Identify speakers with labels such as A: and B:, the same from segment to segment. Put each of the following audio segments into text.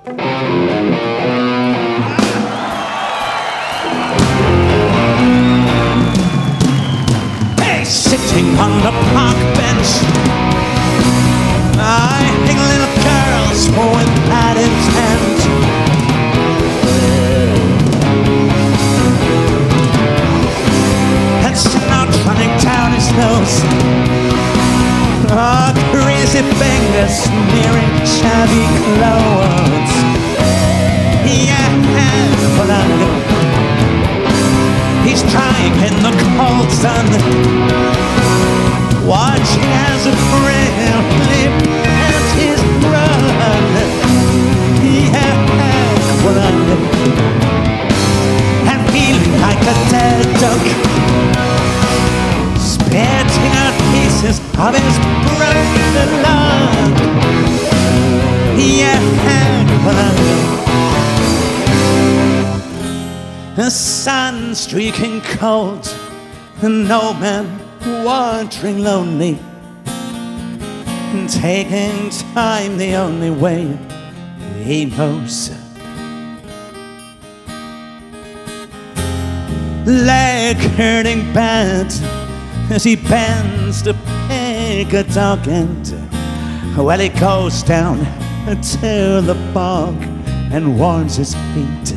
A: Hey, sitting on the park bench, eyeing little girls with bad intent. And snot running down his nose, crazy fingers smearing shabby clothes. Yeah, but I know he's trying in the cold sun, watching as a friendly pants his run. Yeah, but I know, and feeling like a dead duck, spitting out pieces of his broken lung. Yeah, but I know, the sun streaking cold, an old man wandering lonely, taking time the only way he knows. Leg hurting bad as he bends to pick a dog end. Well, he goes down to the bog and warms his feet.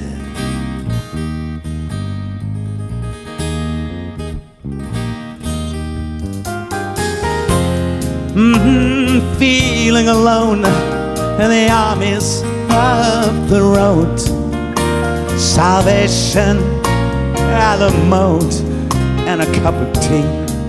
A: Feeling alone in the armies of the road. Salvation, a la mode, and a cup of tea.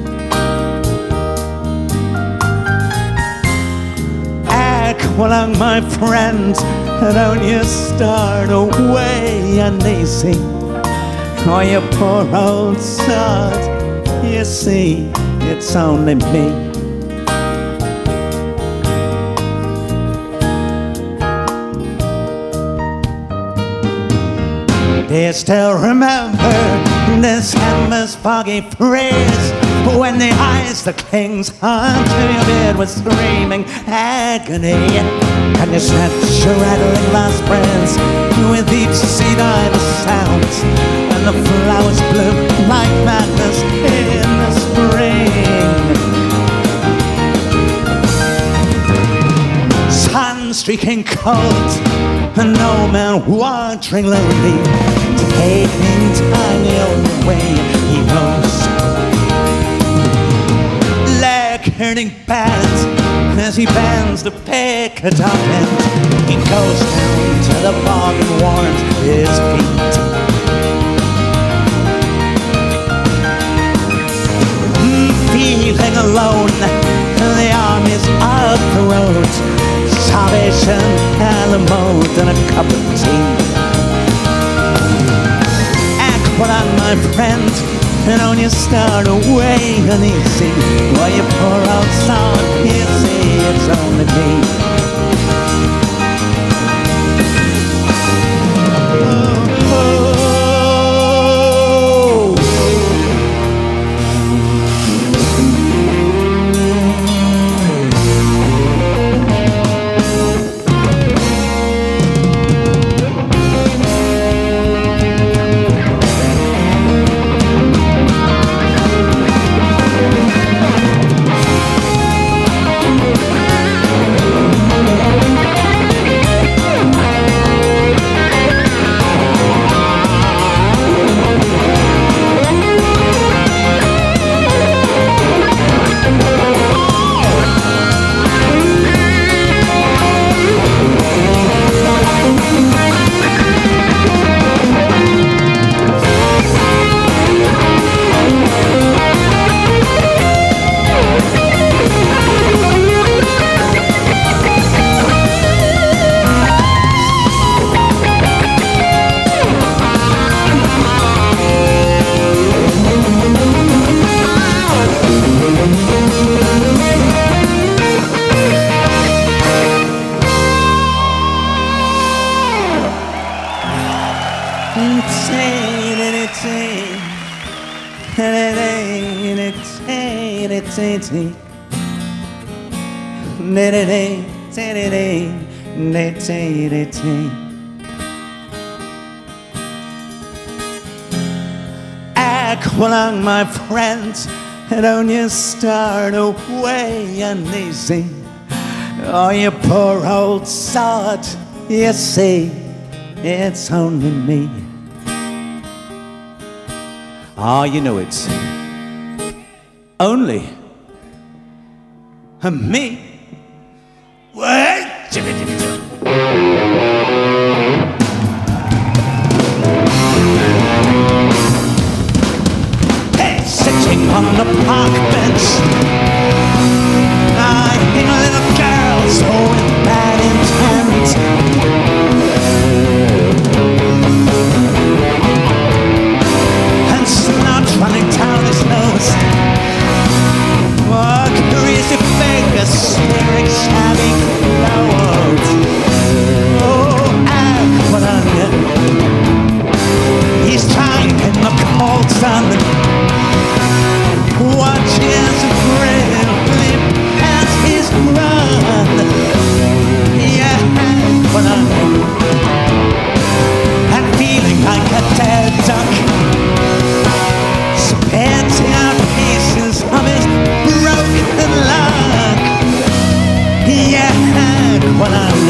A: Aqualung, my friend, don't you start away uneasy. Oh, you poor old sod, you see, it's only me. Do you still remember this hammer's foggy phrase, when the eyes that clings onto your beard was screaming agony? Can you snatch your rattling last breaths with each sea-dive sound, and the flowers bloom like madness in the spring? Sun streaking cold, an old man wandering lonely, taking time the only way he knows. Leg hurting bad as he bends to pick a dog end. He goes down to the bog and warms his feet. Feeling alone in the armies of the road. Salvation, a la mode, and a cup of tea. Aqualung, my friend, and don't you start away uneasy. While you pour out sound, you see it's only me. Aqualung, my friends, don't you start away uneasy. Oh, you poor old sod, you see, it's only me. Ah, you know it's only me. What? Hey, sitting on the park bench, eyeing little girls with bad intent. And snot running down his nose. Oh, greasy fingers smearing shabby clothes. Oh, Aqualung, he's trying in the cold sun. Watch his bravely pass his run. Yeah, Aqualung, I'm feeling like a dead duck, spitting out pieces of his broken luck. Yeah, Aqualung.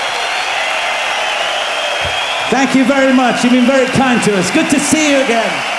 A: Thank you very much. You've been very kind to us. Good to see you again.